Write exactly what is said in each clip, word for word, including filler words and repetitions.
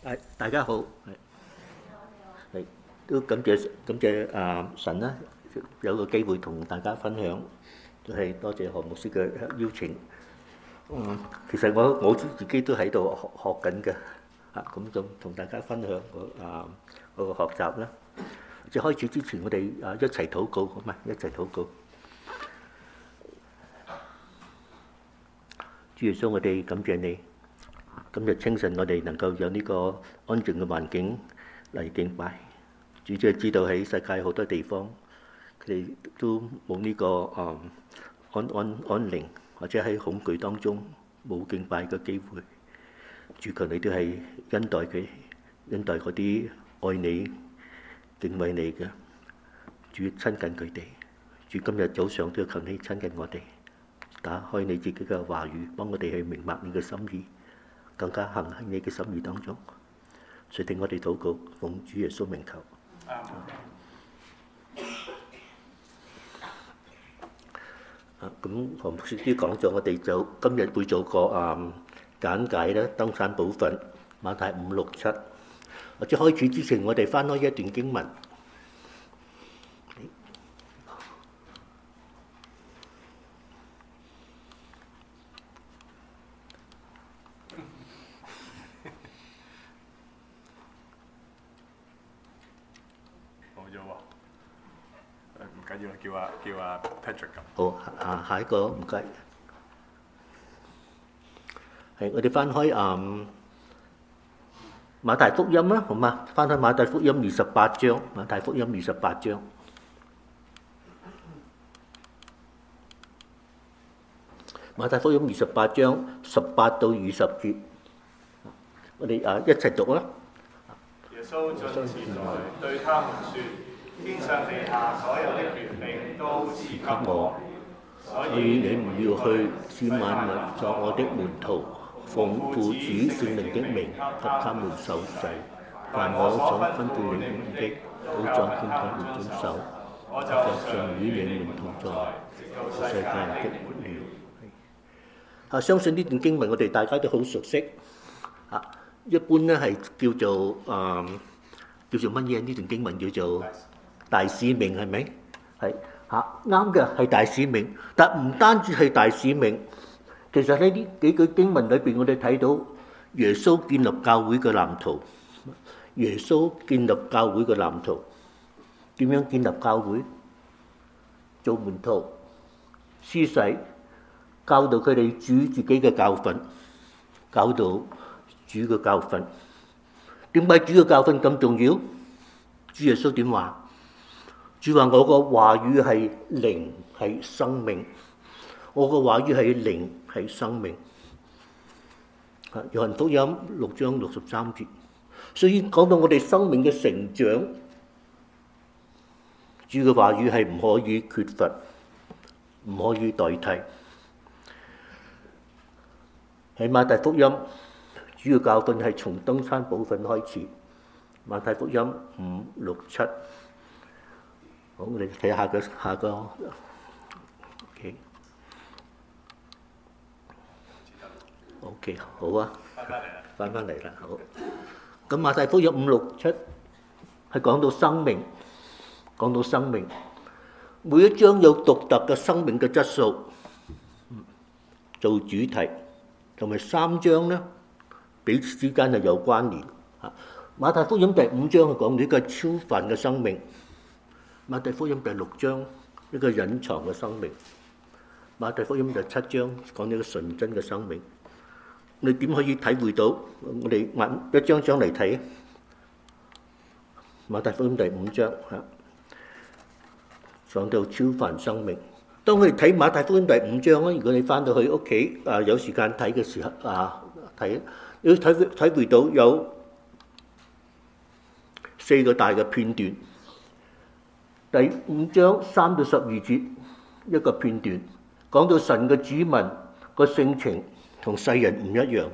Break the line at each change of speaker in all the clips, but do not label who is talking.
誒，大家好，係係都感謝感謝啊神啦，有個機會同大家分享，都係多謝何牧師嘅邀請。嗯，其實我我自己都喺度學學緊嘅，啊咁就同大家分享我啊我個學習啦。即係開始之前，我哋啊一齊禱告，好嘛？一齊禱告。主耶穌，我哋感謝你。今日清晨，我哋能夠有呢個安靜嘅環境嚟敬拜。主即係知道喺世界好多地方，佢哋都冇呢、這個誒、嗯、安安安寧，或者喺恐懼當中冇敬拜嘅機會。主求你都係恩待佢，恩待嗰啲愛你、敬畏你嘅。主親近佢哋。主今日早上都要求你親近我哋，打開你自己嘅話語，幫我哋去明白你嘅心意。更加行喺你嘅心意當中，垂聽我哋禱告，奉主耶穌名求。啊，咁何牧師都講咗，我哋就今日會做個誒簡介啦，登山寶訓馬太五六七。或者開始之前，我哋翻開一段經文。
叫阿叫阿 Patrick 咁。
好，啊下一個唔該。係我哋翻開誒馬太福音啦，好嘛？翻開馬太福音二十八章，馬太福音二十八章。馬太福音二十八章十八到二十節，我哋誒一齊讀啦。
耶穌進前來對他們說：天上地下所有的權柄都賜給我，所以你們要去，使萬民作我的門徒，奉父子聖靈的名給他們受洗，凡我所吩咐你們的，都當勸他們遵守。我就常與你們同在，直到世界的末了。
啊，相信呢段經文我哋大家都好熟悉。啊，一般咧係叫做誒、呃、叫做乜嘢？呢段經文叫做大使命，係咪？係嚇，啱嘅，係大使命。但唔單止係大使命，其實喺呢幾句經文裏邊，我哋睇到耶穌建立教會嘅藍圖。耶穌建立教會嘅藍圖，點樣建立教會？做門徒，施洗，教導佢哋主自己嘅教訓，教導主嘅教訓。點解主嘅教訓咁重要？主耶穌點話？主話：我個話語係靈，係生命。我個話語係靈，係生命。約翰福音六章六十三節。所以講到我哋生命嘅成長，主嘅話語係唔可以缺乏，唔可以代替。喺馬太福音，主要教訓係從登山寶訓開始。馬太福音五六七。好，我哋睇下個下個 ，OK，OK，、okay. okay, 好啊，翻返嚟啦，好。咁馬太福音五六七係講到生命，講到生命，每一章有獨特嘅生命嘅質素做主題，同埋三章咧彼此之間係有關聯。嚇，馬太福音第五章係講呢個超凡嘅生命。馬太福音第六章一個隱藏嘅生命，馬太福音第七章講呢個純真嘅生命。你點可以體會到？我哋一張張嚟睇。馬太福音第五章嚇，講到超凡生命。當我哋睇馬太福音第五章咧，如果你翻到去屋企啊，有時間睇嘅時候啊，睇你要體體會到有四個大嘅片段。第五章三到十二節一個片段，講到神嘅子民個性情同世人唔一樣。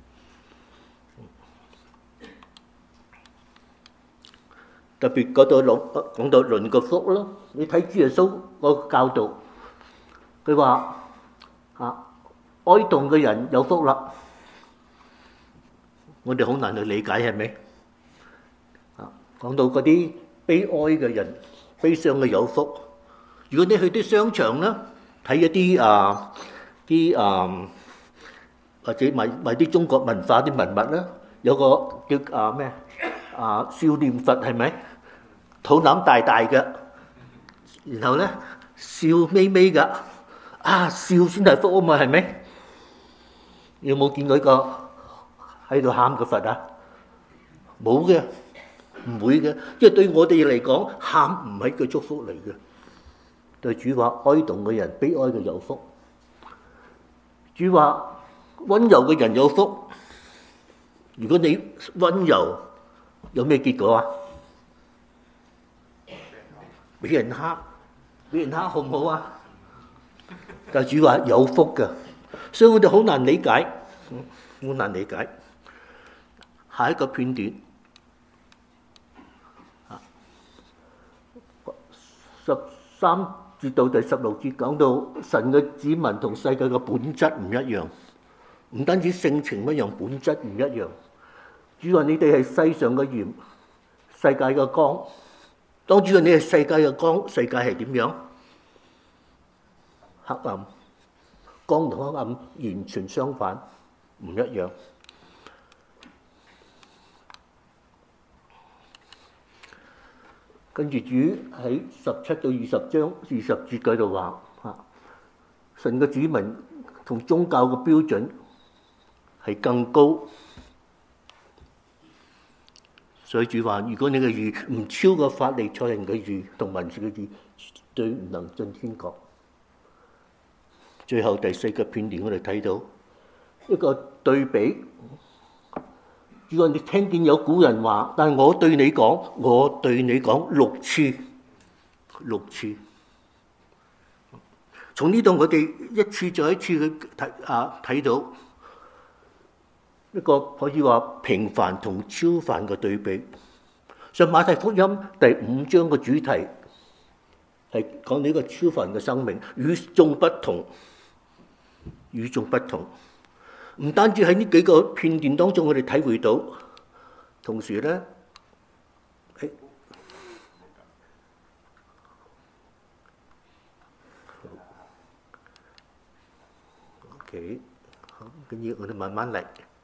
特別嗰度講講到論個福咯，你睇主耶穌個教導，佢話啊，哀慟嘅人有福啦， 我哋好難去理解，係咪？啊，講到嗰啲悲哀嘅人、悲傷嘅有福。如果你去啲商場啦，睇一啲啊啲啊或者買買啲中國文化啲文物啦，有個叫啊咩啊少年佛係咪？肚腩大大嘅，然後咧笑眯眯嘅，啊笑先係福啊嘛，係咪？你有冇見過一個喺度喊嘅佛啊？冇嘅，唔會嘅，因為對我哋嚟講，喊唔係個祝福嚟嘅。對主話哀慟嘅人、悲哀嘅有福。主話温柔嘅人有福。如果你温柔，有咩結果啊？俾人蝦，俾人蝦好唔好啊？但係主話有福嘅，所以我哋好難理解，好難理解。下一個片段，十三節到第十六節講到神嘅子民同世界嘅本質唔一樣，唔單止性情一樣，本質唔一樣。主話你哋係世上嘅鹽，世界嘅光。當主話你係世界嘅光，世界係點樣？黑暗，光同黑暗完全相反，唔一樣。跟住主喺十七到二十章二十節嗰度話：嚇，神嘅子民同宗教嘅標準係更高。所以主話：如果你嘅義唔超過法利賽人嘅義同文士嘅義，絕對唔能進天國。最後第四個片段，我哋睇到一個對比。如果你聽見有古人話，但係我對你講，我對你講六次，六次。從呢度我哋一次再一次去睇啊，睇到一個可以話平凡同超凡嘅對比。上馬太福音第五章嘅主題係講呢個超凡嘅生命，與眾不同，與眾不同。唔單止喺呢幾個片段當中，我哋體會到，同時咧，誒 ，OK， 好，跟住我哋慢慢嚟。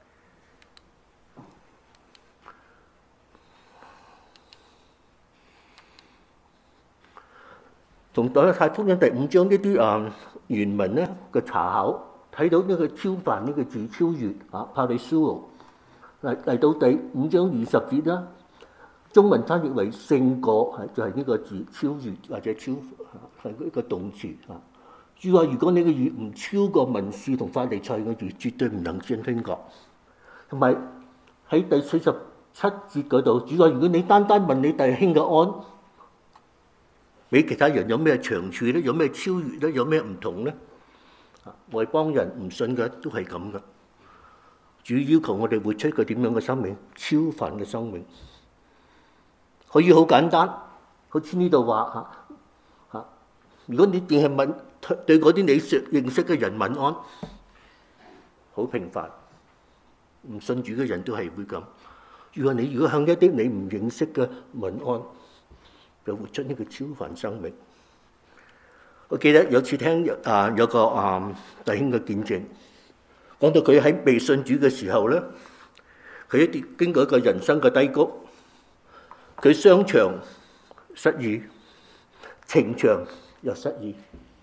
從《馬太福音》第五章呢啲啊原文咧嘅查考，睇到呢個超凡呢個字超越啊 parousia 嚟嚟到第五章二十節啦，中文翻譯為勝過，係就係、是、呢個字超越或者超係一個動詞啊。主話：如果你嘅義唔超過文士同法利賽嘅義，絕對唔能進天國。同埋喺第四十七節嗰度，主話：如果你單單問你弟兄嘅安，比其他人有咩長處咧？有咩超越咧？有咩唔同咧？外邦人唔信嘅都係咁嘅。主要求我哋活出個點樣嘅生命？超凡嘅生命，可以好簡單，好似呢度話嚇嚇。如果你淨係問對嗰啲你認識嘅人問安，好平凡。唔信主嘅人都係會咁。如果你如果向一啲你唔認識嘅問安，就活出呢個超凡生命。我記得有次聽啊有個啊弟兄嘅見證，講到佢喺未信主嘅時候咧，佢一啲經過一個人生嘅低谷，佢商場失意，情場又失意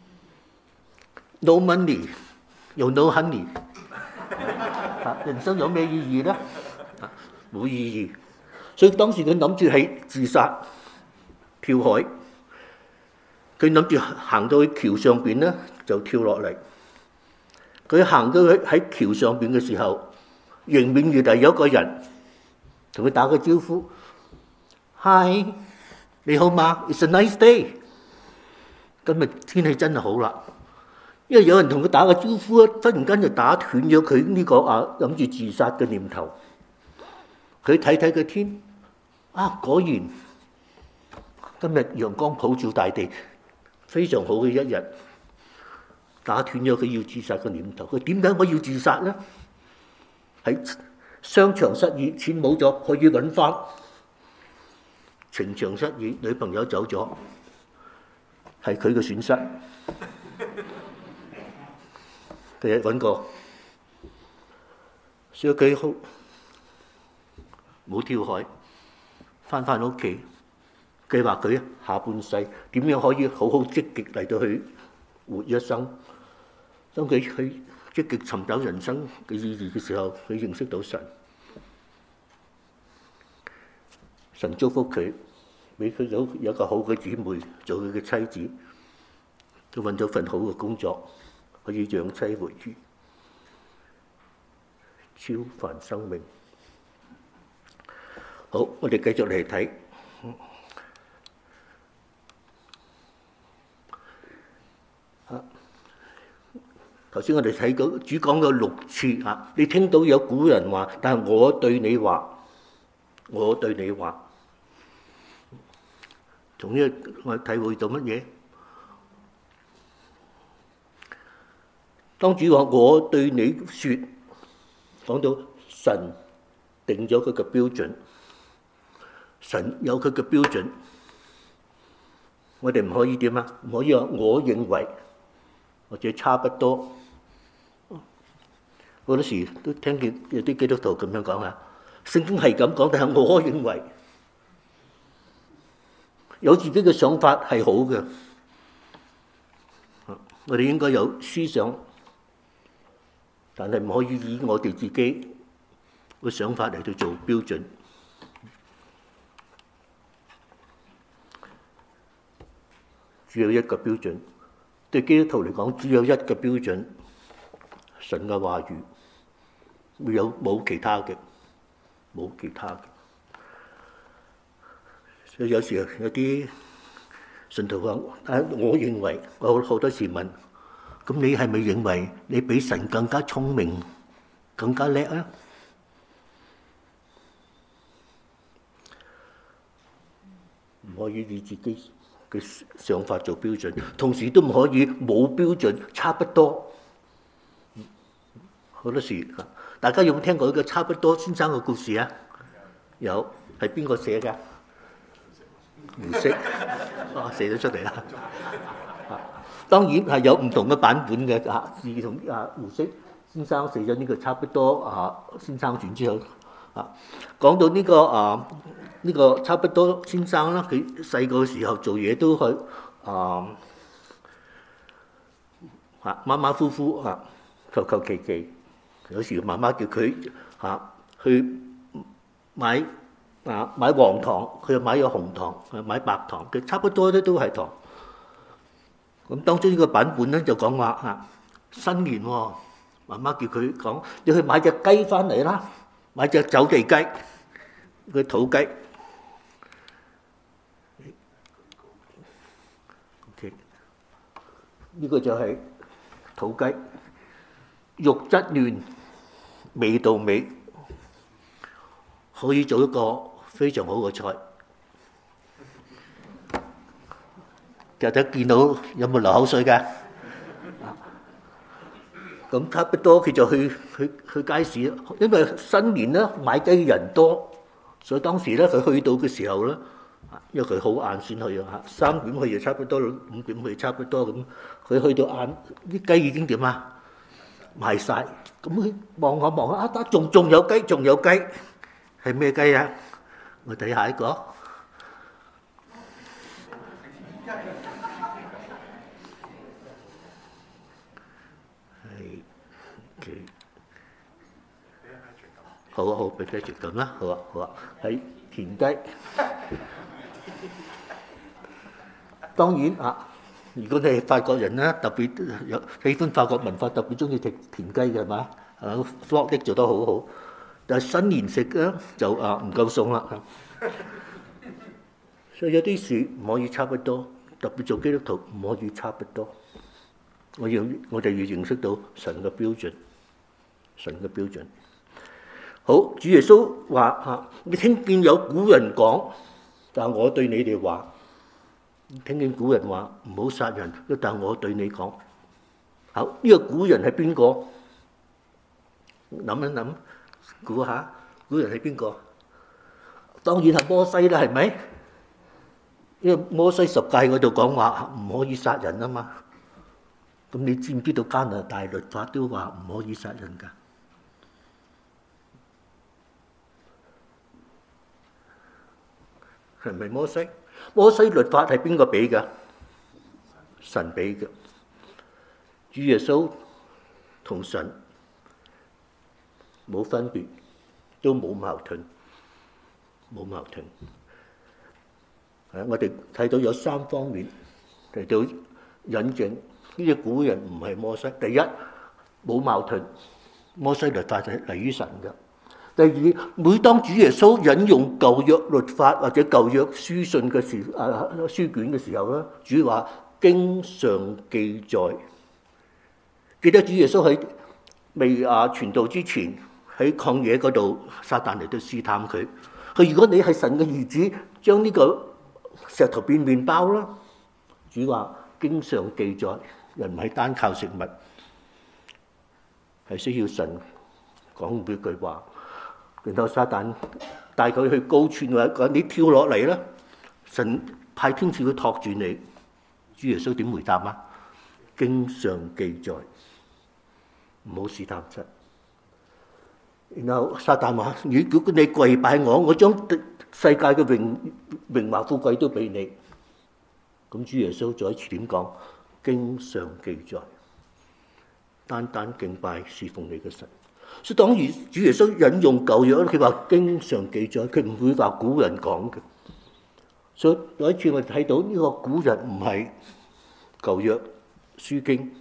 ，no money 又 no honey， 人生有咩意義咧？冇意義，所以當時佢諗住係自殺。跳海，佢諗住行到去橋上邊咧，就跳落嚟。佢行到去喺橋上邊嘅時候，迎面而嚟有一個人同佢打個招呼 ：Hi， 你好嗎 ？It's a nice day。今日天氣真係好啦，因為有人同佢打個招呼，忽然間就打斷咗佢呢個啊諗住自殺嘅念頭。佢睇睇個天，啊果然。今日陽光普照大地，非常好嘅一日，打斷咗佢要自殺嘅念頭。佢點解我要自殺呢？喺商場失意，錢冇咗可以揾翻；情場失意，女朋友走咗，係佢嘅損失。第日揾個，所以佢好冇跳海，翻返屋企，計劃佢下半世點樣可以好好積極嚟到去活一生。當佢去積極尋找人生嘅意義嘅時候，佢認識到神，神祝福佢，俾佢有有個好嘅姊妹做佢嘅妻子，佢揾到份好嘅工作，可以養妻活兒，超凡生命。好，我哋繼續嚟睇。頭先我哋睇到主講咗六次啊，你聽到有古人話，但係我對你話，我對你話，從呢個我體會到乜嘢？當主話我對你説，講到神定咗佢嘅標準，神有佢嘅標準，我哋唔可以點啊？唔可以話我認為或者差不多。好多時都聽見有啲基督徒咁樣講啊，聖經係咁講，但係我認為有自己嘅想法係好嘅。我哋應該有思想，但係唔可以以我哋自己嘅想法嚟到做標準。只有一個標準，對基督徒嚟講，只有一個標準，神嘅話語。沒有冇其他嘅，冇其他嘅。所以有時有啲信徒講，啊，我認為我好多時問，咁你係咪認為你比神更加聰明、更加叻啊？唔可以以自己嘅想法做標準，同時都唔可以冇標準，差不多。好多時。大家有冇聽過一個差不多先生嘅故事啊？有，係邊個寫㗎？胡適，啊寫咗出嚟啦。當然係有唔同嘅版本嘅啊。自從啊胡適先生寫咗呢個差不多啊先生傳之後，啊講到呢個啊呢個差不多先生啦，佢細個嘅時候做嘢都去啊啊馬馬虎虎啊，求求其其。有時媽媽叫佢嚇去買啊買黃糖，佢又買咗紅糖，佢買白糖，佢差不多咧都係糖。咁當中呢個版本咧就講話嚇新年喎，媽媽叫佢講你去買隻雞翻嚟啦，買隻走地雞，個土雞。OK，呢個就係土雞，肉質嫩。味道美，可以做一個非常好嘅菜。大家見到有冇流口水㗎？咁差不多佢就去去去街市，因為新年咧買雞人多，所以當時咧佢去到嘅時候咧，因為佢好晏先去啊，三點去就差不多，五點去差不多咁。佢去到晏，啲雞已經點啊？賣晒，咁佢望下望下，啊得仲仲有雞，仲有雞，係咩雞啊？我睇下一個，係佢，好啊好，俾 Patrick 咁啦，好啊好啊，係田雞。當然啊。如果你係法國人咧，特別有喜歡法國文化，特別中意食田雞嘅係嘛？啊 flock 啲做得好好，但係新年食咧就啊唔夠餸啦。所以有啲事唔可以差不多，特別做基督徒唔可以差不多。我要我哋要認識到神嘅標準，神嘅標準。好，主耶穌話嚇，你聽見有古人講，但係我對你哋話。聽見古人話唔好殺人，但我對你講，好呢個古人係邊個？諗一諗，估下古人係邊個？當然係摩西啦，係咪？因為摩西十誡嗰度講話唔可以殺人啊嘛。咁你知唔知道加拿大律法都話唔可以殺人㗎？係咪摩西？摩西律法係邊個俾㗎？神俾嘅。主耶穌同神冇分別，都冇矛盾，冇矛盾。係我哋睇到有三方面嚟到引證呢啲古人唔係摩西。第一，冇矛盾，摩西律法係嚟於神嘅。第二，每當主耶穌引用舊約律法或者舊約書信嘅時啊書卷嘅時候咧，主話經常記載。記得主耶穌喺未啊傳道之前喺曠野嗰度，撒旦嚟到試探佢。佢，如果你係神嘅兒子，將呢個石頭變麵包啦。主話經常記載，人唔係單靠食物，係需要神講每句話。然後撒旦帶佢去高處，話講你跳落嚟啦，神派天使去托住你。主耶穌點回答啊？經常記載，唔好試探神。然後撒旦話：如果你跪拜我，我將世界嘅榮榮華富貴都俾你。咁主耶穌再一次點講？經常記載，單單敬拜侍奉你嘅神。所以當然主耶穌引用舊約，佢話經常記載，佢唔會話古人講嘅。所以有一次我哋睇到呢個古人唔係舊約書經，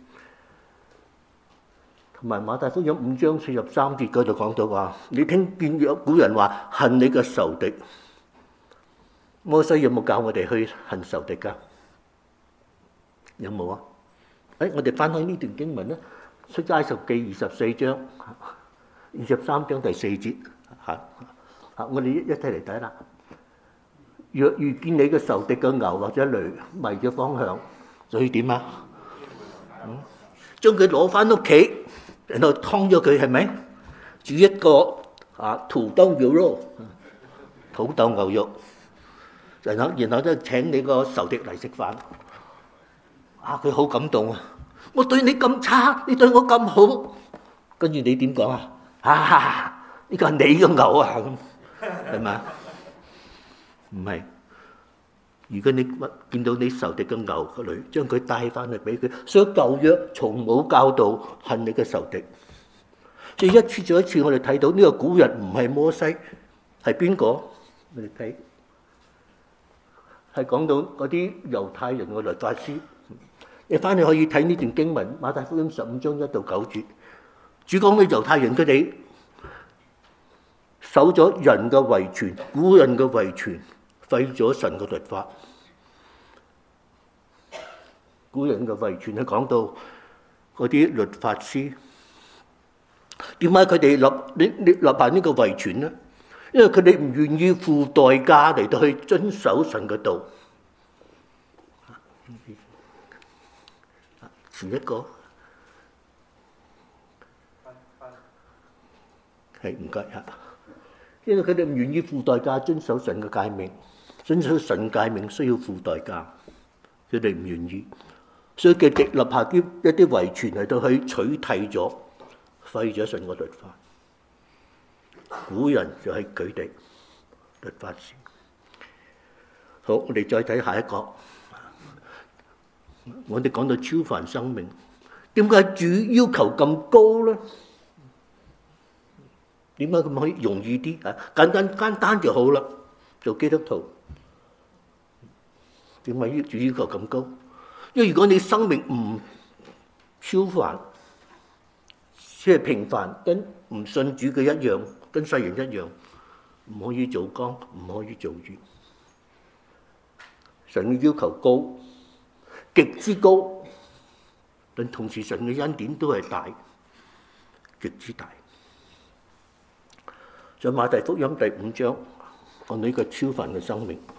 同埋馬太福音五章四十三節嗰度講到話，你聽見有古人話恨你嘅仇敵。摩西有冇教我哋去恨仇敵㗎？有冇啊？誒，我哋翻開呢段經文咧，出埃及記二十四章二十三章第四節嚇嚇，我哋一一齊嚟睇啦。若遇見你嘅仇敵嘅牛或者驢迷咗方向，就要點啊？嗯，將佢攞翻屋企，然後劏咗佢，係咪？煮一個啊土豆牛肉，土豆牛肉，然後然後咧請你個仇敵嚟食飯。啊，佢好感動啊！我對你咁差，你對我咁好，跟住你點講啊？啊，呢個係你嘅牛啊，咁係咪？唔係，如果你見到你仇敵嘅牛個驢，將佢帶翻去俾佢。所以舊約從冇教導恨你嘅仇敵。所以一次再一次，我哋睇到呢個古人唔係摩西，係邊個？我哋睇係講到嗰啲猶太人嘅律法師。你翻去可以睇呢段經文，馬太福音十五章一到九節，主講嘅猶太人佢哋守咗人嘅遺傳，古人嘅遺傳，廢咗神嘅律法。古人嘅遺傳係講到嗰啲律法師，點解佢哋立立立下呢個遺傳呢？因為佢哋唔願意付代價嚟到去遵守神嘅道。前一個係唔該嚇，因為佢哋唔願意付代價遵守神嘅誡命，遵守神誡命需要付代價，佢哋唔願意，所以佢哋立下啲一啲遺傳嚟到去取締咗、廢咗神嘅律法。古人就係佢哋律法師。好，我哋再睇下一個。我哋講到超凡生命，點解主要求咁高咧？點解咁可以容易啲啊？簡單簡單就好啦，做基督徒。點解主要求咁高？因為如果你生命唔超凡，即係平凡，跟唔信主嘅一樣，跟世人一樣，唔可以做光，唔可以做鹽。神嘅要求高。極之高，但同時神嘅恩典都係大，極之大。在馬太福音第五章講到呢個超凡嘅生命，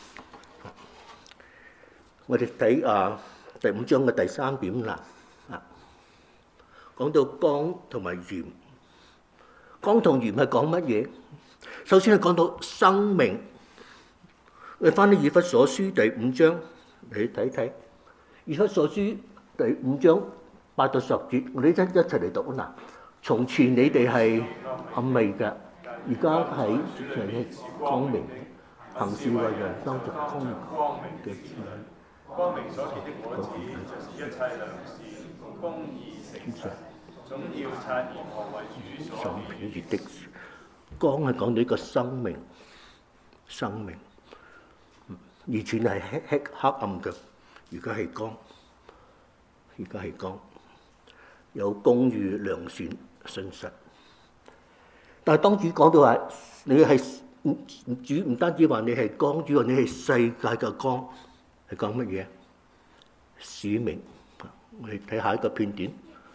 我哋睇啊第五章嘅第三點啦，啊講到光同埋鹽，光同鹽係講乜嘢？ 首先係講到生命，你翻到以弗所書第五章，你睇睇以弗所書第五章八到十節，我哋一一齊嚟讀啊！嗱，從前你哋係暗昧嘅，而家喺人嘅光明，行事為人當作光明嘅子女。
光明所結的果子，就是一切良善、公義、誠實，總要察驗何為主所喜悅的。
光係講到一個生命，生命以前係黑黑黑暗嘅，而家係光，而家係光，有公義、良善、信實。但係當主講到話，你係主唔單止話你係光，主話你係世界嘅光，係講乜嘢？使命。我哋睇下一個片段，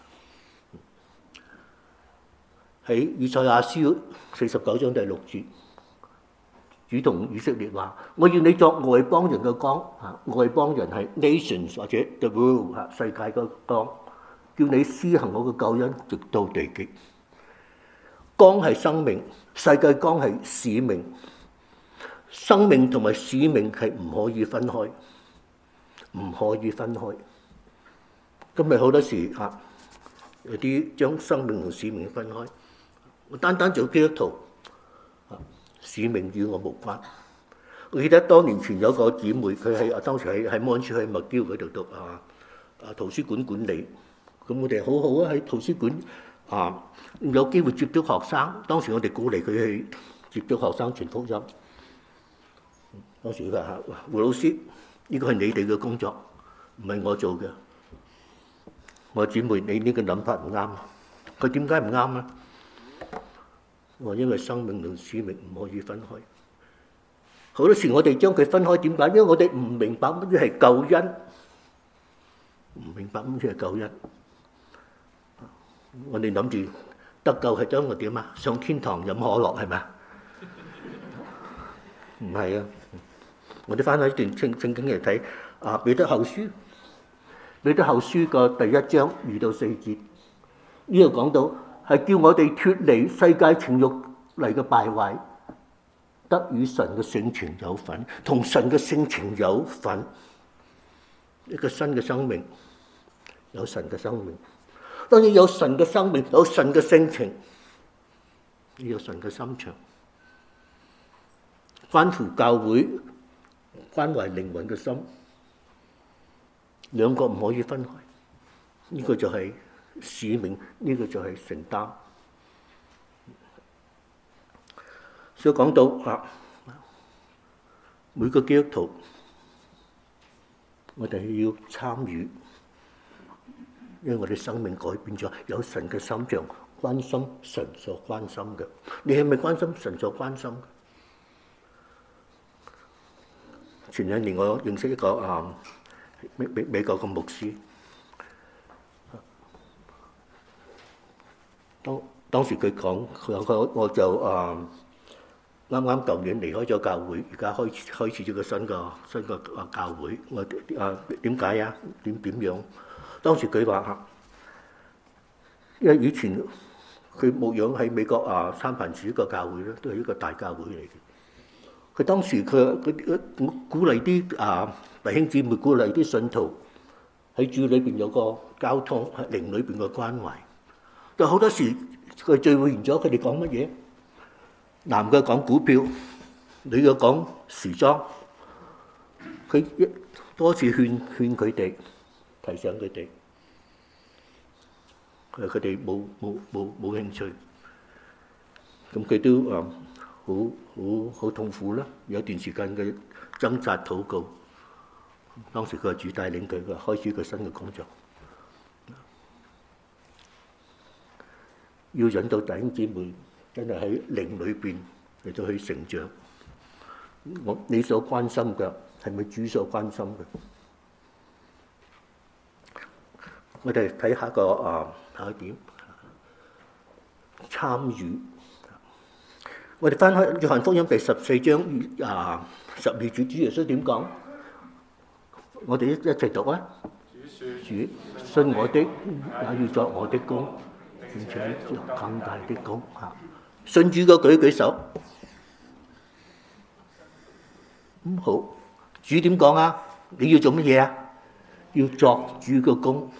喺以賽亞書四十九章第六節，主同以色列話：我要你作外邦人嘅光，啊，外邦人係 nations 或者 the world 啊，世界嘅光，叫你施行我嘅救恩，直到地極。光係生命，世界光係使命，生命同埋使命係唔可以分開，唔可以分開。今日好多時啊，有啲將生命同使命分開。我單單做基督徒，啊，使命與我無關。我記得多年前有個姊妹，佢喺啊當時喺喺安處喺麥嬌嗰度讀啊啊圖書館管理。咁我哋好好啊，喺圖書館啊有機會接觸學生。當時我哋鼓勵佢去接觸學生傳福音。當時佢話：胡老師，呢個係你哋嘅工作，唔係我做嘅。我姊妹，你呢個諗法唔啱。佢點解唔啱啊？我因為生命同使命唔可以分開。好多時我哋將佢分開，點解？因為我哋唔明白乜嘢係救恩，唔明白乜嘢係救恩。我哋諗住得救係將我點啊？上天堂飲可樂係咪啊？唔係啊！我哋翻去一段聖聖經嚟睇啊，彼得後書。彼得後書個第一章二到四節，呢度講到係叫我哋脫離世界情慾嚟嘅敗壞，得與神嘅性情有份，同神嘅性情有份，一個新嘅生命，有神嘅生命。當然有神嘅生命，有神嘅性情，有神嘅心腸，關乎教會，關懷靈魂嘅心。兩個唔可以分開，呢、這個就係使命，呢、這個就係承擔。所以講到啊，每個基督徒，我哋要參與，因為我哋生命改變咗，有神嘅心腸，關心神所關心嘅。你係咪關心神所關心嘅？前兩年我認識一個啊。美美美國嘅牧師，當當時佢講，佢講我就啊啱啱舊年離開咗教會，而家開始開始咗個新個新個啊教會。我啊點解啊？點點樣？當時佢話嚇，因為以前佢牧養喺美國啊三藩市一個教會咧，都係一個大教會嚟嘅。佢當時佢佢鼓勵啲啊弟兄姊妹，鼓勵啲信徒喺主裏邊有個交通，喺靈裏邊嘅關懷。但好多時佢聚會完咗，佢哋講乜嘢？男嘅講股票，女嘅講時裝。佢一多次勸勸佢哋，提醒佢哋，佢佢哋冇冇冇冇興趣。咁佢都啊〜好好好痛苦啦！有段時間嘅掙扎禱告，當時佢係主帶領佢，佢開始一個新嘅工作，要引導弟兄姊妹真係喺靈裏邊嚟到去成長。我你所關心嘅係咪主所關心嘅？我哋睇下個啊下一點，參與。我哋翻開《約翰福音》第十四章啊十二節，主耶穌點講？我哋一一齊讀啊！主信我的，也要作我的工，並且作更大的工。嚇！信主嘅舉舉手。 咁好，主點講啊？你要做乜嘢啊？要作主嘅工。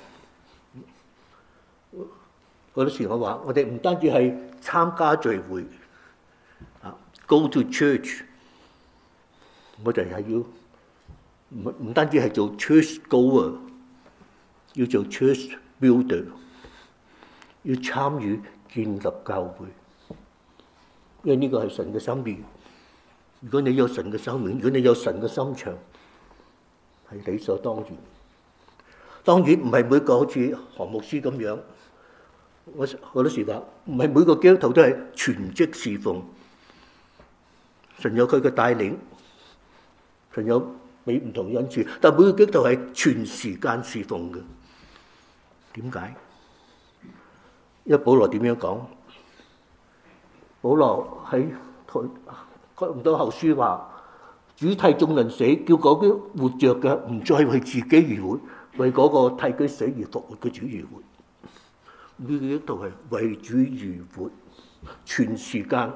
好多時我話，我哋唔單止係參加聚會啊 ，go to church， 我哋係要唔唔單止係做 church goer， 要做 church builder， 要參與建立教會，因為呢個係神嘅心意。如果你有神嘅生命，如果你有神嘅心腸，係理所當然。當然唔係每個好似何牧師咁樣，我好多時話唔係每個基督徒都係全職侍奉。神有佢嘅帶領，神有俾唔同恩賜，但每個基督徒係全時間侍奉嘅。點解？因為保羅點樣講？保羅喺哥林多後書話：主替眾人死，叫嗰啲活着嘅唔再為自己而活，為嗰個替佢死而復活嘅主而活。呢個基督徒係為主而活，全時間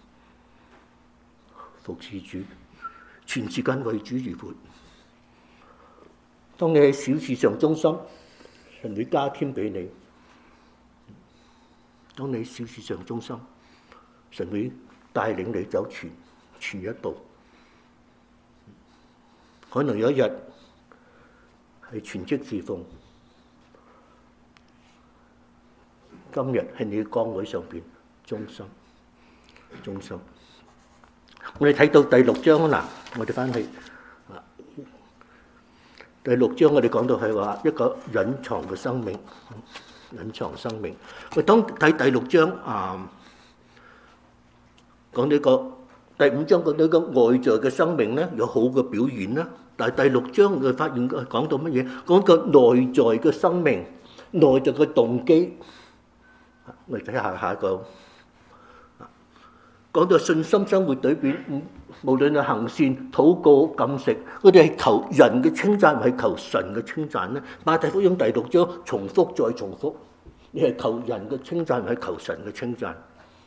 服侍主，全時間為主而活。當你喺小事上忠心，神會加添俾你；當你小事上忠心，神會帶領你走前前一步。可能有一日係全職侍奉，今日喺你嘅崗位上邊忠心，忠心。我哋睇到第六章啦，我哋翻去第六章，我哋講到係話一個隱藏嘅生命，隱藏生命。我當睇第六章啊，講呢個第五章講到個外在嘅生命咧，有好嘅表現啦。但係第六章我發現講到乜嘢？講個內在嘅生命，內在嘅動機。我哋睇下下一個。講到信心生活裏邊，無論係行善、禱告、禁食，我哋係求人嘅稱讚，唔係求神嘅稱讚咧。馬太福音第六章重複再重複，你係求人嘅稱讚，唔係求神嘅稱讚。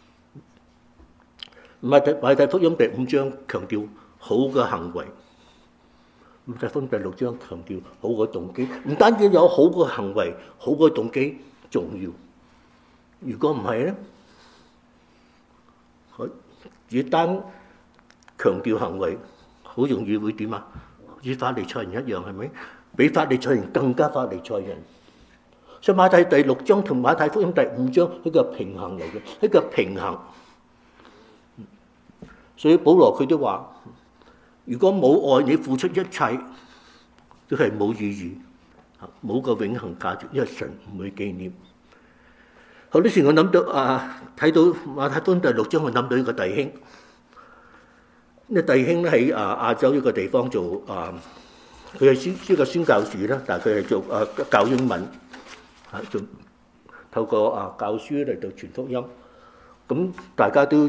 馬太馬太福音第五章強調好嘅行為，馬太福音第六章強調好嘅動機。唔單止有好嘅行為，好嘅動機重要。如果唔係咧？只單強調行為，好容易會點啊？與法利賽人一樣，係咪？比法利賽人更加法利賽人。所以馬太第六章同馬太福音第五章係個平衡嚟嘅，係個平衡。所以保羅佢都話：如果冇愛，你付出一切都係冇意義，冇個永恆價值，因為神唔會紀念。好多時我諗到啊，睇到馬太福音第六章，我諗到一個弟兄。呢弟兄咧喺啊亞洲一個地方做啊，佢係宣一個宣教士啦，但係佢係做啊教英文，啊做透過啊教書嚟到傳福音。咁大家都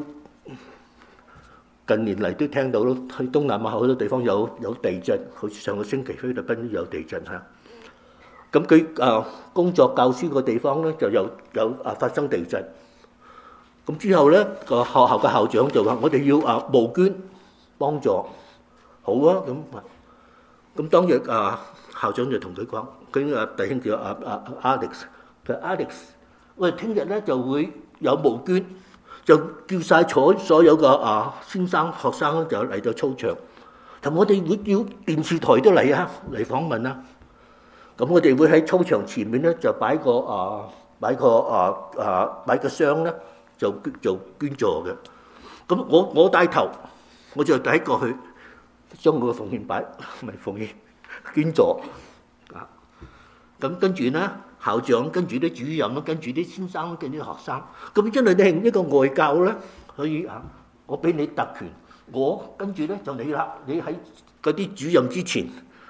近年嚟都聽到咯，喺東南亞好多地方有有地震，好似上個星期菲律賓都有地震嚇。咁佢啊工作教書個地方咧就有有啊發生地震，咁之後咧個學校嘅校長就話：我哋要啊募捐幫助，好啊咁。咁當日啊校長就同佢講，佢啊弟兄叫啊啊 Alex， 佢 Alex， 我哋聽日咧就會有募捐，就叫曬坐所有嘅啊先生學生咧就嚟到操場，同我哋會叫電視台都嚟啊嚟訪問啊。咁我哋會喺操場前面咧就擺個啊擺個啊啊擺個箱咧就做捐助嘅。咁我我帶頭，我就第一個去將我嘅奉獻擺，唔係奉獻捐助啊。咁跟住咧校長，跟住啲主任啦，跟住啲先生，跟住啲學生。咁真係你係一個外教咧，可以啊，我俾你特權，我跟住咧就你啦，你喺嗰啲主任之前。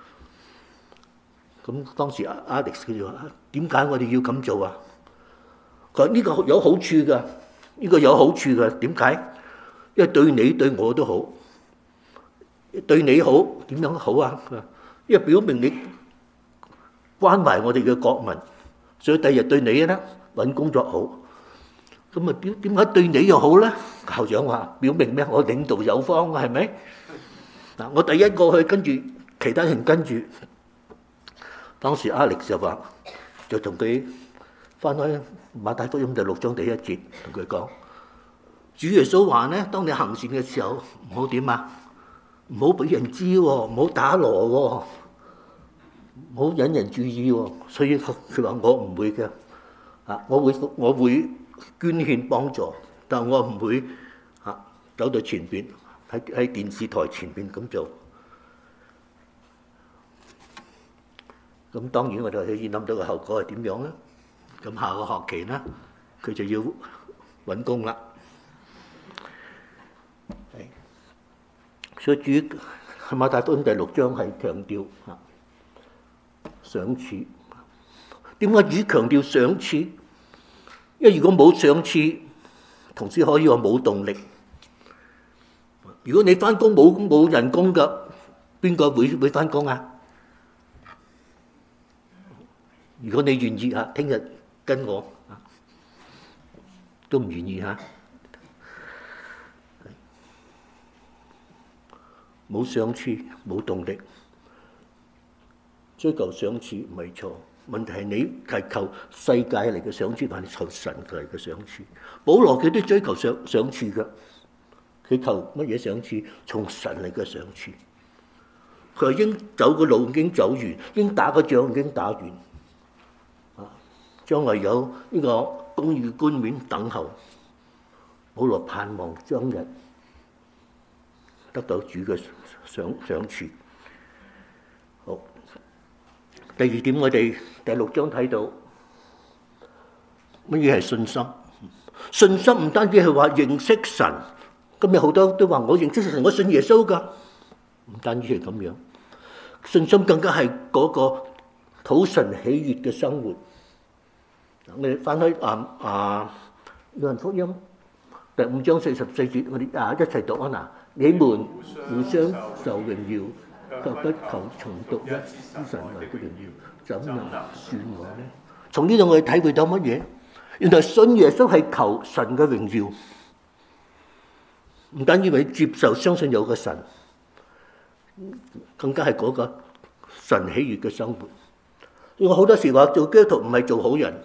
咁當時 Alex 佢就話：點解我哋要咁做啊？佢話呢個有好處㗎，呢個有好處㗎。點解？因為對你對我都好，對你好點樣好啊？因為表明你關懷我哋嘅國民，所以第日對你咧揾工作好。咁啊點點解對你又好咧？校長話：表明咩？我領導有方啊，係咪？ 嗱，我第一個去，跟住其他人跟住。當時阿力就話，就同佢翻開馬太福音第六章第一節，同佢講：主耶穌話咧，當你行善嘅時候，唔好點啊？唔好俾人知喎，唔好打鑼喎，唔好引人注意喎。所以佢話：我唔會嘅，啊，我會我會捐獻幫助，但我唔會啊走到前邊喺喺電視台前邊咁做。咁當然我哋可以諗到個後果係點樣咧？咁下個學期咧，佢就要揾工啦。所以主喺馬太福音第六章係強調嚇賞賜。點解主強調賞賜？因為如果冇賞賜，同時可以話冇動力。如果你翻工冇冇人工㗎，邊個會會翻工啊？如果你願意嚇，聽日跟我都唔願意嚇。冇賞賜，冇動力，追求賞賜唔係錯。問題係你係求世界嚟嘅賞賜，還是求神嚟嘅賞賜？保羅佢都追求賞賞賜嘅，佢求乜嘢賞賜？從神嚟嘅賞賜。佢話已經走個路已經走完，已經打個仗已經打完，啊，將來有呢個公義冠冕等候。保羅盼望將日得到主嘅賞賞賜。好，第二點我哋第六章睇到乜嘢係信心？信心唔單止係話認識神，今日好多都話我認識神，我信耶穌㗎，唔單止係咁樣。信心更加係嗰個討神喜悅嘅生活。我哋翻開啊啊約翰福音第五章四十四節，我哋啊一齊讀啊嗱。你們互相受榮耀，卻不求從獨一之神來的榮耀，怎能算我呢？從呢度我哋體會到乜嘢？原來信耶穌係求神嘅榮耀，唔單止為接受相信有個神，更加係嗰個神喜悅嘅生活。我好多時話做基督徒唔係做好人，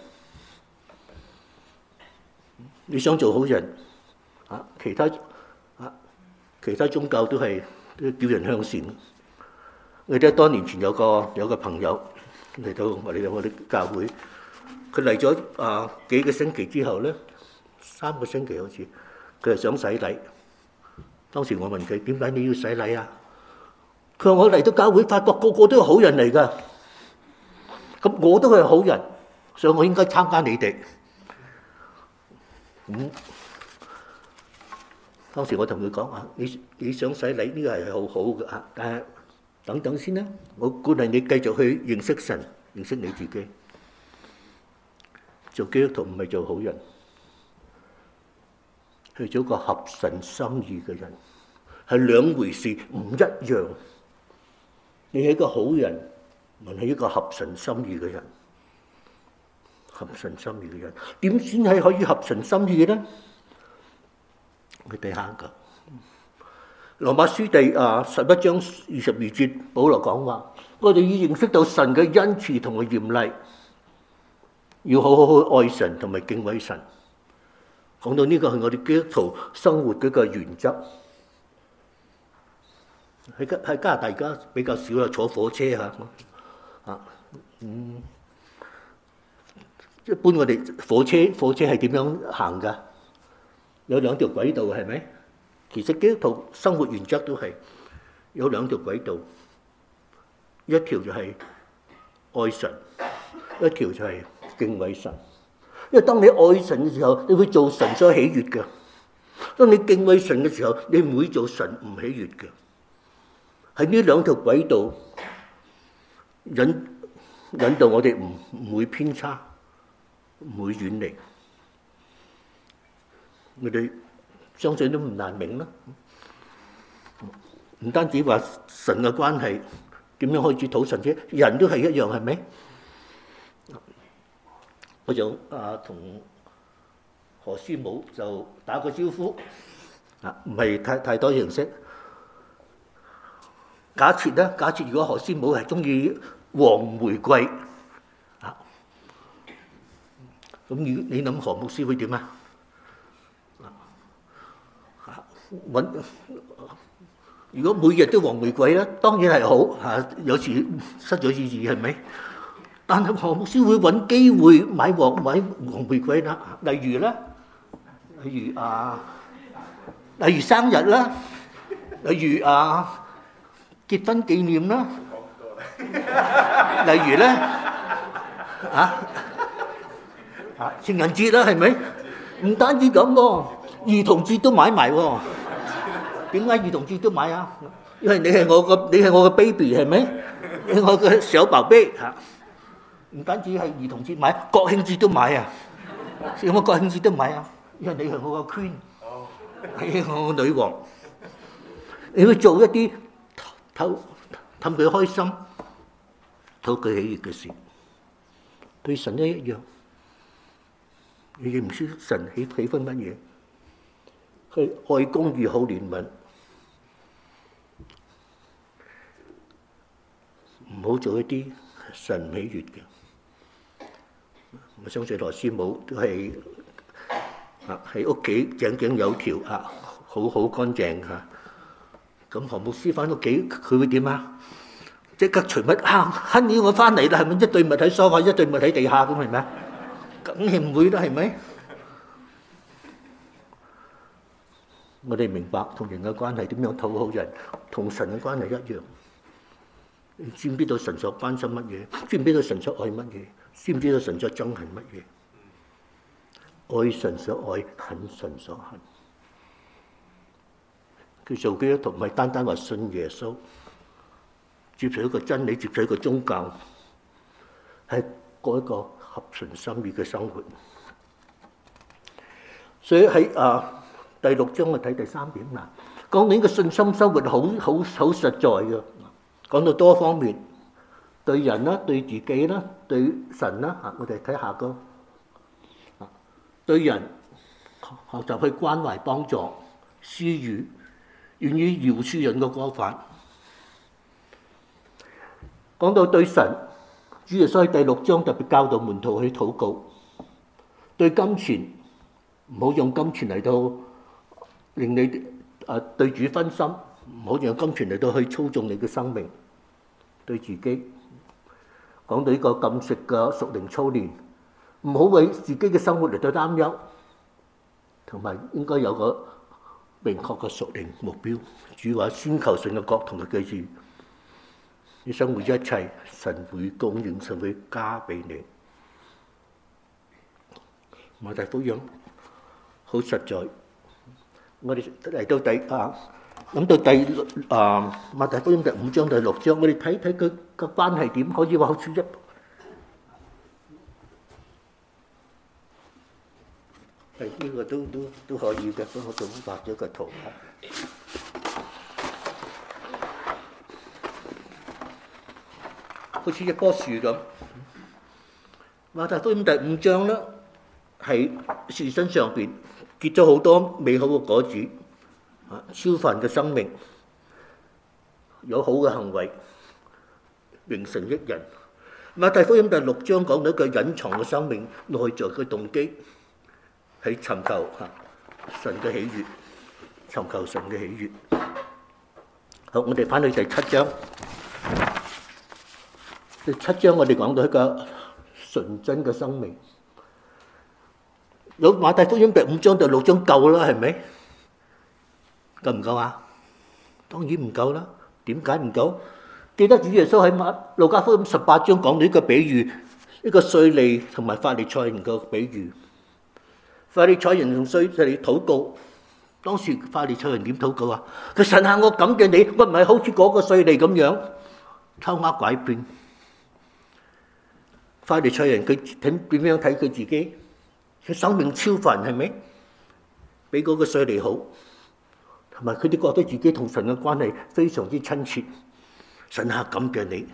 你想做好人啊？其他啊？其他宗教都係都叫人向善。我記得多年前有個有個朋友嚟到我哋我哋教會，佢嚟咗啊幾個星期之後咧，三個星期好似，佢係想洗禮。當時我問佢點解你要洗禮啊？佢話我嚟到教會發覺個個都係好人嚟㗎，咁我都係好人，所以我應該參加你哋。嗯。當時我同佢講啊，你你想洗禮呢個係好好嘅啊，但係等等先啦。我鼓勵你繼續去認識神，認識你自己。做基督徒唔係做好人，係做個合神心意嘅人，係兩回事，唔一樣。你係一個好人，還係一個合神心意嘅人。合神心意嘅人點先係可以合神心意嘅呢？佢睇下噶，羅馬書第啊十一章二十二節，保羅講話：我哋要認識到神嘅恩慈同埋嚴厲，要好好去愛神同埋敬畏神。講到呢個係我哋基督徒生活嘅一個原則。喺加喺加拿大而家比較少啦，坐火車嚇啊，嗯，一般我哋火車火車係點樣行㗎？有兩條軌道係咪？其實基督徒生活原則都係有兩條軌道，一條就係愛神，一條就係敬畏神。因為當你愛神嘅時候，你會做神所喜悅嘅；當你敬畏神嘅時候，你唔會做神唔喜悅嘅。喺呢兩條軌道引引導我哋唔唔會偏差，唔會遠離。我哋相信都唔難明啦。唔單止話神嘅關係點樣開始討神啫，人都係一樣，係咪？我就啊同何師母就打個招呼，啊唔係太太多認識。 假設咧，假設如果何師母係中意黃玫瑰啊，咁你你諗何牧師會點啊？揾如果每日都黃玫瑰咧，當然係好嚇，有時失咗意義係咪？但係何牧師會揾機會買黃買黃玫瑰啦，例如咧，例如啊，例如生日啦，例如啊結婚紀念啦，例如咧啊啊情人節啦，係咪？唔單止咁喎，兒童節都買埋喎。點解兒童節都買啊？因為你係我個你係我個 baby 係咪？你係我個小寶貝嚇。唔單止係兒童節買，國慶節都買啊！點解國慶節都買啊？因為你係我個 queen，你係我個女王。你會做一啲氹氹佢開心、討佢喜悅嘅事，對神都一樣。你認唔知神喜喜歡乜嘢？佢愛公義好憐憫，唔好做一啲神唔喜悅嘅。我相信羅師母都係啊喺屋企井井有條啊，好好乾淨嚇。咁何牧師翻屋企佢會點啊？即刻除襪啊！Honey，我翻嚟啦，係咪一對襪喺梳化，一對襪喺地下咁係咪啊？梗係唔會啦，係咪？我哋明白同人嘅關係點樣討好人，同神嘅關係一樣。你知唔知道神所關心乜嘢？知唔知道神所愛乜嘢？知唔知道神所憎恨乜嘢？愛神所愛，恨神所恨。佢做基督徒唔係單單話信耶穌，接受一個真理，接受一個宗教，係過一個合神心意嘅生活。所以喺啊第六章我睇第三點啦，講到呢個信心生活好好好實在嘅，講到多方面，對人啦，對自己啦，對神啦，啊，我哋睇下個啊，對人學習去關懷幫助、施予，願意饒恕人嘅過犯。講到對神，主耶穌喺第六章特別教導門徒去禱告，對金錢唔好用金錢嚟到令你啊對主分心，唔好用金錢嚟到去操縱你嘅生命。對自己講到呢個禁食嘅屬靈操練，唔好為自己嘅生活嚟到擔憂，同埋應該有個明確嘅屬靈目標。主話先求神嘅國同佢嘅義，你生活一切神會供應，神會加俾你。馬太福音好實在，我哋嚟到第啊諗到第六啊馬太福音第五章第六章，我哋睇睇佢個關係點，可以話好似一係呢個都都都可以嘅，咁我仲畫咗個圖嚇，好似一棵樹咁。馬太福音第五章咧，喺樹身上邊結咗好多美好嘅果子。超凡嘅生命，有好嘅行為，榮神益人。馬太福音第六章講到一個隱藏嘅生命，內在嘅動機係尋求神嘅喜悅，尋求神嘅喜悅。好，我哋翻去第七章。第七章我哋講到一個純真嘅生命。有馬太福音第五章第六章夠啦，係咪？夠唔夠啊？當然唔夠啦。點解唔夠？記得主耶穌喺馬路加福音十八章講到一個比喻，一個稅吏同埋法利賽人嘅比喻。法利賽人同稅吏禱告，當時法利賽人點禱告啊？佢神啊，我感謝你，我唔係好似嗰個稅吏咁樣偷呃拐騙。法利賽人佢點點樣睇佢自己？佢生命超凡係咪？比嗰個稅吏好。同埋佢哋覺得自己同神嘅關係非常之親切，神啊，感謝你，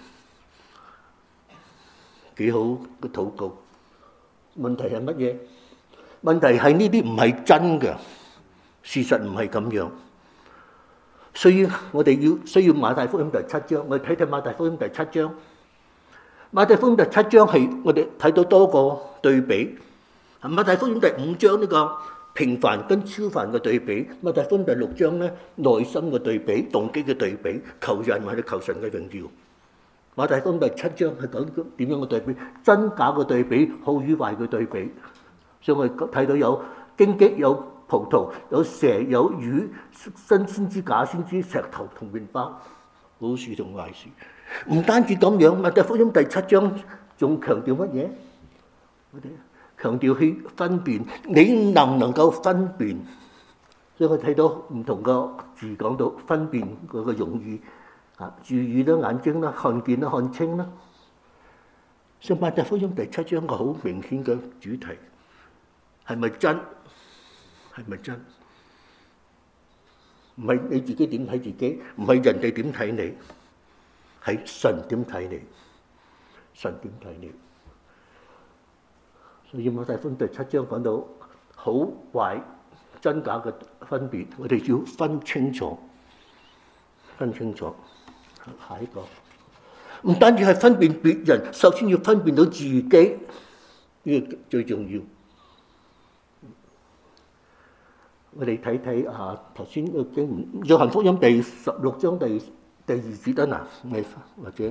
幾好嘅禱告。問題係乜嘢？問題係呢啲唔係真嘅，事實唔係咁樣。 所以我哋要需要馬太福音第七章，我哋睇睇馬太福音第七章。馬太福音第七章係我哋睇到多個對比。馬太福音第五章呢個平凡跟超凡嘅對比，馬太福音第六章咧內心嘅對比、動機嘅對比、求人或者求神嘅榮耀。馬太福音第七章係講點樣嘅對比？真假嘅對比，好與壞嘅對比。所以我哋睇到有荊棘、有葡萄、有蛇、有魚，新先知、假先知、石頭同麵包，好事同壞事。唔單止咁樣，馬太福音第七章仲強調乜嘢？我哋強調去分辨，你能唔能夠分辨？所以我睇到唔同個字講到分辨嗰個用意啊，注意啦，眼睛啦，看見啦，看清啦。所以馬太福音第七章個好明顯嘅主題係咪真？係咪真？唔係你自己點睇自己，唔係人哋點睇你。係神點睇你？神點睇你？所以馬太福音第七章講到好壞真假嘅分別，我哋要分清楚，分清楚。下一個唔單止係分辨別人，首先要分辨到自己，呢個最重要。我哋睇睇啊，頭先個經文《約翰福音》第十六章第第二節得嗱，或者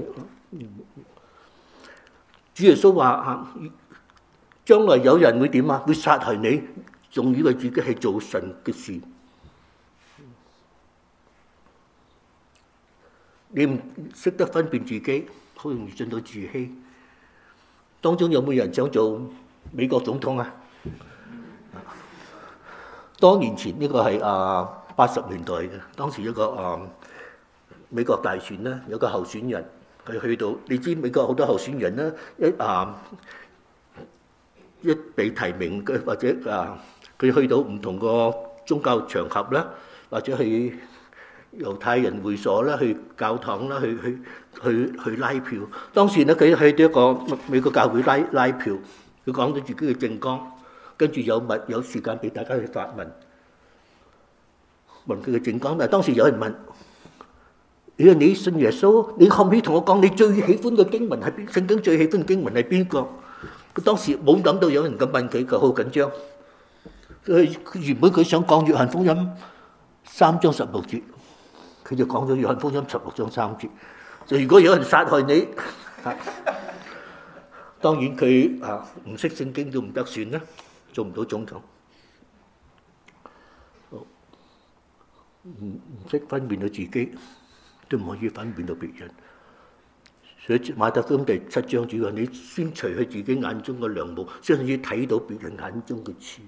主耶穌話啊，將來有人會點啊？會殺害你，仲以為自己係做神嘅事。你唔識得分辨自己，好容易進到自欺。當中有冇人想做美國總統啊？多年前呢個係啊八十年代嘅，當時一個啊美國大選咧，有個候選人佢去到，你知美國好多候選人咧，一啊一被提名嘅或者啊佢去到唔同個宗教場合啦，或者去猶太人會所啦，去教堂啦，去去去去拉票。當時咧佢去到一個美國教會拉拉票，佢講到自己嘅政綱。跟住有物有時間俾大家去發問，問佢嘅政綱。但係當時有人問：你話你信耶穌，你可唔可以同我講你最喜歡嘅經文係邊？聖經最喜歡嘅經文係邊個？佢當時冇諗到有人咁問佢，佢好緊張。佢原本佢想講約翰福音三章十六節，佢就講咗約翰福音十六章三節。就如果有人殺害你，當然佢啊唔識聖經都唔得算啦。做唔到總統，唔唔識分辨到自己，都唔可以分辨到別人。所以馬太福音第七章主話：你先除去自己眼中嘅梁木，先至睇到別人眼中嘅刺。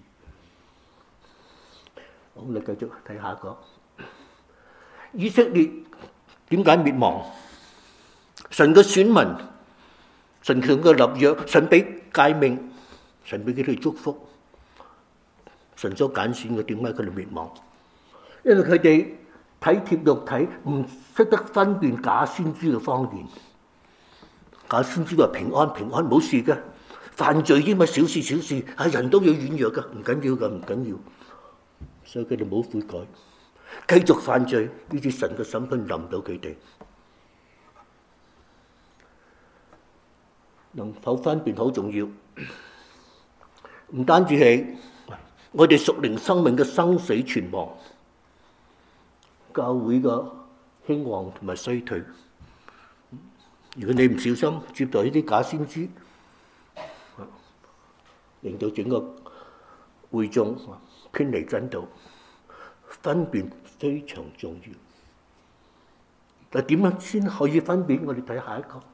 好，我哋繼續睇下一個。以色列點解滅亡？神嘅選民，神向佢立約，神俾誡命，神俾佢哋祝福。神所揀選嘅，點解佢哋滅亡？因為佢哋體貼肉體，唔識得分辨假先知嘅謊言。假先知話平安平安冇事嘅，犯罪啫嘛，小事小事，係人都有軟弱嘅，唔緊要嘅，唔緊要。所以佢哋冇悔改，繼續犯罪，呢啲神嘅審判臨到佢哋。能否分辨好重要，唔單止係我哋屬靈生命嘅生死存亡，教會嘅興旺同埋衰退。如果你唔小心接待呢啲假先知，令到整個會眾偏離真道，分辨非常重要。但點樣先可以分辨？我哋睇下一個。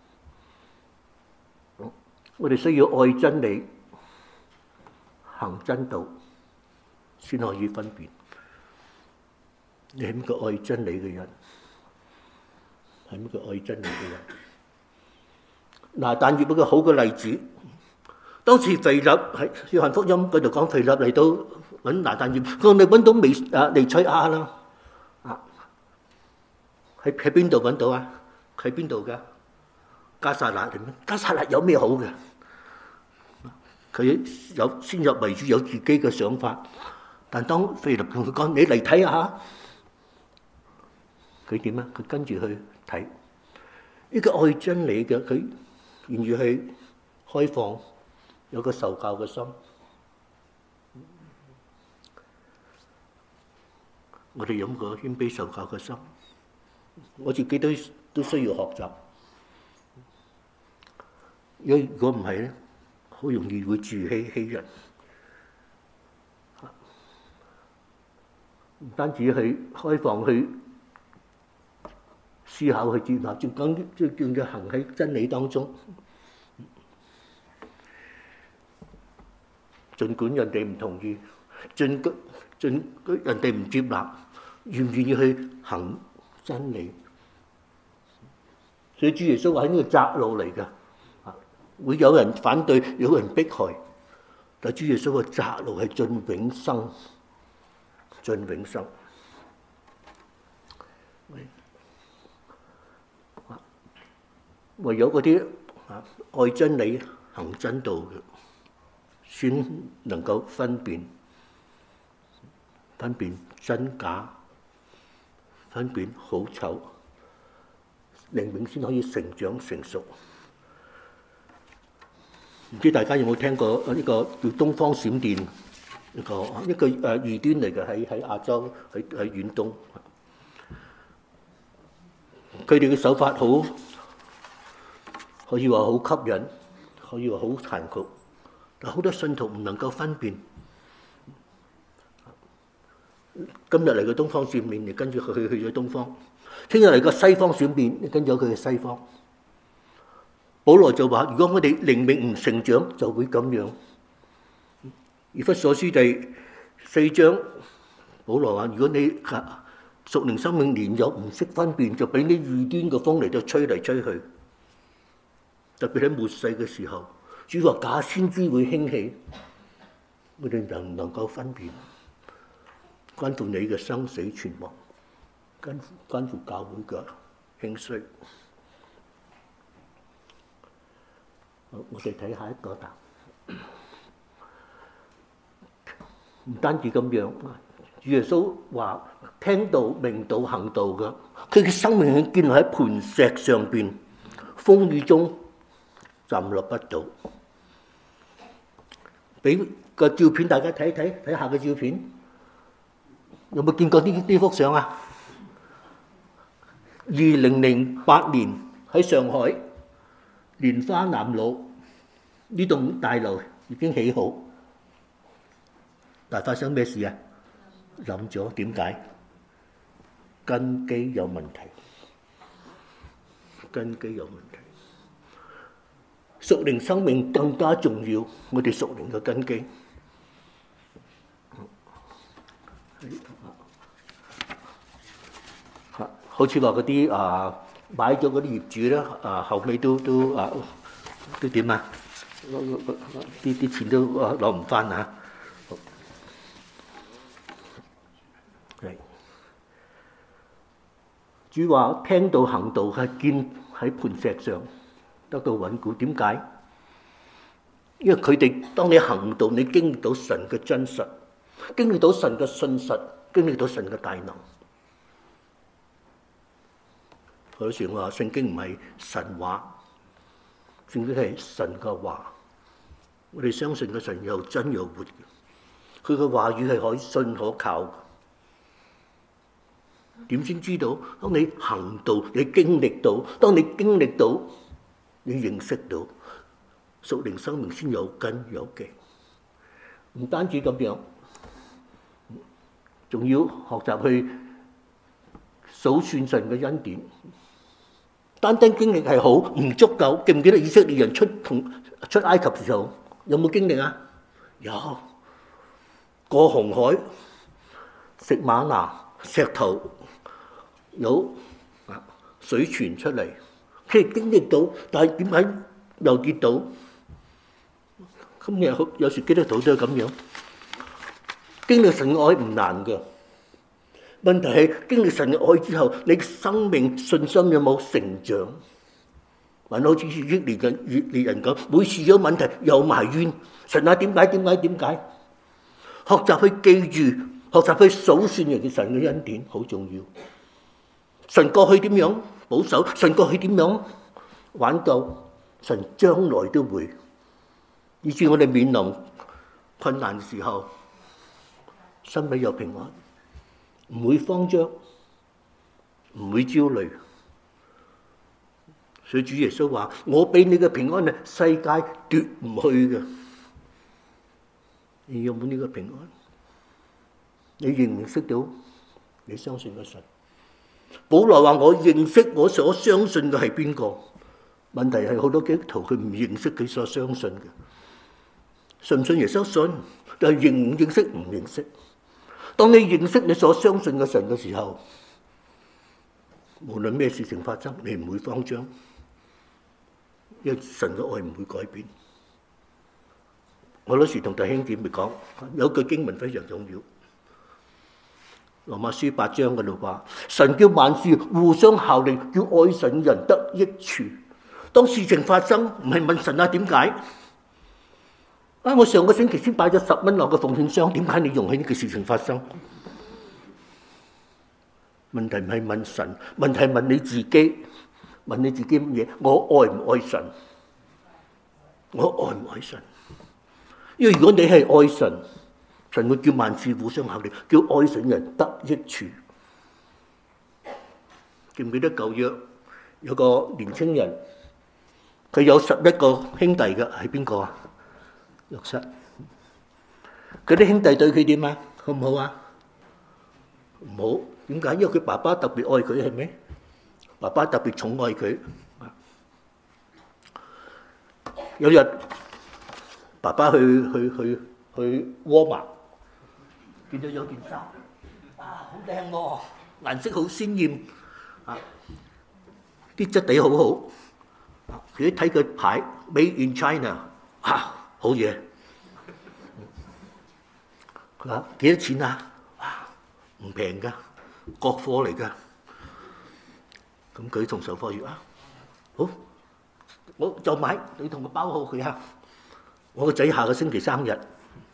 我哋需要愛真理、行真道，先可以分辨。你係乜個愛真理嘅人？係乜個愛真理嘅人？嗱，但以理一個好嘅例子，當時腓立喺約翰福音嗰度講，腓立嚟到揾拿但業，佢哋揾到彌啊彌賽亞啦，啊喺喺邊度揾到啊？喺邊度㗎？加撒勒定咩？加撒勒有咩好嘅？佢有先入為主，有自己嘅想法。但當腓立同佢講：你嚟睇下， 佢點啊？佢跟住去睇呢個愛真理嘅，佢願意去開放，有個受教嘅心。我哋有個謙卑受教嘅心，我自己都都需要學習。如果如果唔係咧，好容易會自欺欺人。唔單止去開放去思考去接納，仲更最叫佢行喺真理當中。儘管人哋唔同意，儘儘管人哋唔接納，願唔願意去行真理？所以主耶穌話喺呢個窄路嚟㗎，會有人反對，有人迫害。但主耶穌話窄路係進永生，進永生。唯有嗰啲啊愛真理、行真道嘅，先能夠分辨分辨真假，分辨好醜，靈命先可以成長成熟。唔知大家有冇聽過呢個叫東方閃電一個一個誒異端嚟嘅，喺喺亞洲，喺喺遠東。佢哋嘅手法好可以話好吸引，可以話好殘酷，但好多信徒唔能夠分辨。今日嚟個東方閃電，你跟住佢去咗東方；聽日嚟個西方閃電，你跟咗佢去西方。保羅就話：如果我哋靈命唔成長，就會咁樣。以弗所書第四章，保羅話：如果你屬靈生命連有唔識分辨，就俾啲異端嘅風嚟到吹嚟吹去。特別喺末世嘅時候，主話假先知會興起，我哋能唔能夠分辨？關乎你嘅生死存亡，關關乎教會嘅興衰。我哋睇下一個答，唔單止咁樣，主耶穌話聽道、明道、行道嘅，佢嘅生命係建立喺磐石上邊，風雨中站立不倒。俾個照片大家睇一睇，睇下個照片，有冇見過呢呢幅相啊？二零零八年喺上海蓮花南路呢棟大樓已經起好，但係發生咩事啊？冧咗，點解？根基有問題，根基有問題。屬靈生命更加重要，我哋屬靈嘅根基。好似話嗰啲啊買咗嗰啲業主咧，啊後尾都都啊都點啊？啲啲錢都攞唔翻啊！係主話聽道行道係建喺磐石上，得到穩固。點解？因為佢哋當你行道，你經歷到神嘅真實，經歷到神嘅信實，經歷到神嘅大能。好多時我話聖經唔係神話，聖經係神嘅話。我哋相信嘅神又真又活，佢嘅話語係可信可靠嘅。點先知道？當你行道，你經歷到；當你經歷到，你認識到，屬靈生命先有根有基。唔單止咁樣，仲要學習去數算神嘅恩典。單單經歷係好唔足夠，記唔記得以色列人出同出埃及時候有冇經歷啊？有，過紅海，食嗎哪，石頭有啊水泉出嚟，佢哋經歷到，但係點解又跌倒？今日有時基督徒都係咁樣，經歷神嘅愛唔難㗎。問題係經歷神嘅愛之後，你生命信心有冇成長？還好似以色列人、以色列人咁，每次有問題又埋怨神啊，點解？點解？點解？學習去記住，學習去數算人嘅神嘅恩典，好重要。 神過去點樣保守，神過去點樣挽救，神將來都會，以致我哋面臨困難嘅時候，心裏有平安，唔會慌張，唔會焦慮。所以主耶穌話：我俾你嘅平安係世界奪唔去嘅。你有冇呢個平安？你認唔認識到你相信嘅神？保羅話：我認識我所相信嘅係邊個？問題係好多基督徒佢唔認識佢所相信嘅，信唔信耶穌信，但係認唔認識唔認識。當你認識你所相信嘅神嘅時候，無論咩事情發生，你唔會慌張，因為神嘅愛唔會改變。我嗰時同弟兄姊妹講，有句經文非常重要，羅馬書八章嗰度話：神叫萬事互相效力，叫愛神人得益處。當事情發生，唔係問神啊點解？啊，我上個星期先擺咗十蚊落個奉獻箱，點解你容許呢個事情發生？問題唔係問神，問題係問你自己，問你自己乜嘢？我愛唔愛神？我愛唔愛神？因為如果你係愛神，神會叫萬事互相效力，叫愛神人得益處。記唔記得舊約有個年青人，佢有十一個兄弟嘅，係邊個啊？約瑟。佢啲兄弟對佢點啊？好唔好啊？唔好。點解？因為佢爸爸特別愛佢，係咪？爸爸特別寵愛佢。有日爸爸去去去去沃爾瑪，見到有件衫，啊，好靚喎，顏色好鮮豔，啊，啲質地好好。佢一睇個牌 Made in China， 啊，好嘢。佢話幾多錢啊？哇，唔平㗎，國貨嚟㗎。咁佢同售貨員啊，好，我就買，你同我包好佢啊。我個仔下個星期生日，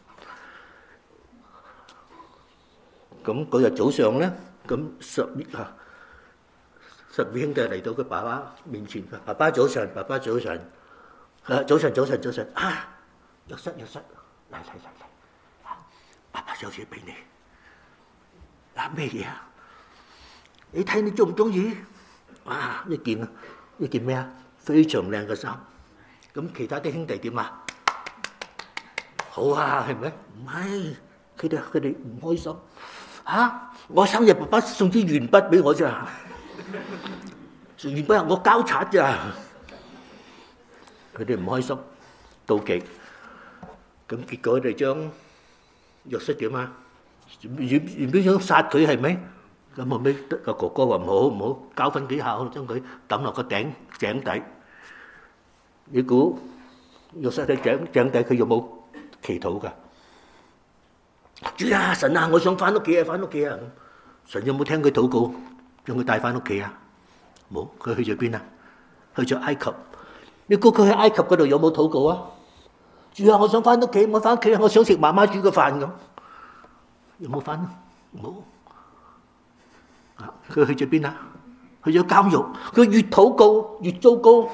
咁嗰日早上咧，咁十二啊，十二兄弟嚟到佢爸爸面前，爸爸早晨，爸爸早晨，啊早晨早晨早晨啊，約瑟約瑟，嚟嚟嚟嚟，爸爸有嘢俾你，啊咩嘢啊？你睇你中唔中意？哇！一件啊，一件咩啊？非常靚嘅衫。咁其他啲兄弟點啊？好啊，係咪？唔係，佢哋佢哋唔開心。嚇！我生日爸爸送支鉛筆俾我咋？鉛筆我交叉咋？佢哋唔開心，妒忌。咁結果佢哋將約瑟點啊？原原本想殺佢係咪？咁後尾個哥哥話唔好唔好，教訓幾下，將佢抌落個頂井底。你估約瑟喺井井底佢有冇祈禱㗎？主啊，神啊，我想翻屋企啊，翻屋企啊！神有冇聽佢禱告，將佢帶翻屋企啊？冇，佢去咗邊啊？去咗埃及。你估佢喺埃及嗰度有冇禱告啊？主啊，我想翻屋企，我翻屋企，我想食媽媽煮嘅飯咁。有冇翻啊？冇。啊！佢去咗邊啊？去咗監獄。佢越禱告越糟糕。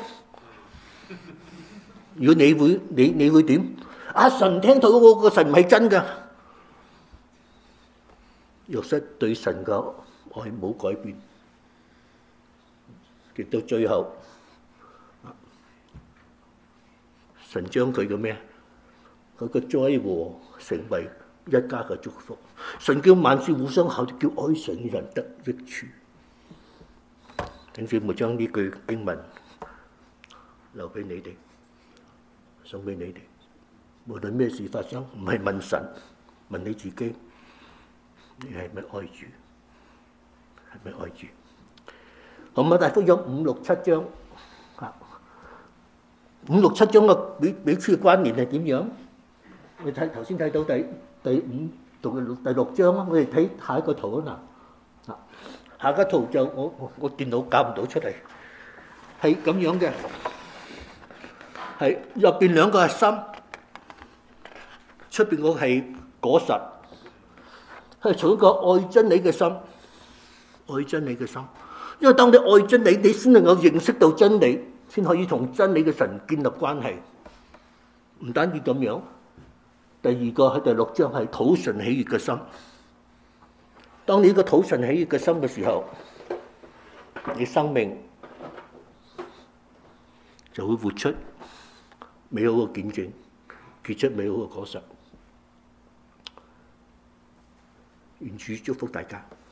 如果你會，你你會點？啊！神聽禱告，個神唔係真㗎。約瑟對神嘅愛冇改變，直到最後，神將佢嘅咩？佢嘅災禍成為一家嘅祝福。神叫萬事互相效力，叫愛神嘅人得益處。請姊妹將呢句經文留俾你哋，送俾你哋。無論咩事發生，唔係問神，問你自己，你係咪愛主？係咪愛主？好，馬太福音五六七章，啊，五六七章嘅彼彼此嘅關聯係點樣？我哋睇頭先睇到第第五到第六章啊，我哋睇下一個圖啊嗱，啊，下一個圖就我我我電腦搞唔到出嚟，係咁樣嘅，係入邊兩個係心，出邊個係果實，係從一個愛真理嘅心，愛真理嘅心。 因為當你愛真理，你先能夠認識到真理，先可以同真理嘅神建立關係。唔單止咁樣，第二個喺第六章係討神喜悅嘅心。當你呢個討神喜悅嘅心嘅時候，你生命就會活出美好嘅見證，結出美好嘅果實。願主祝福大家。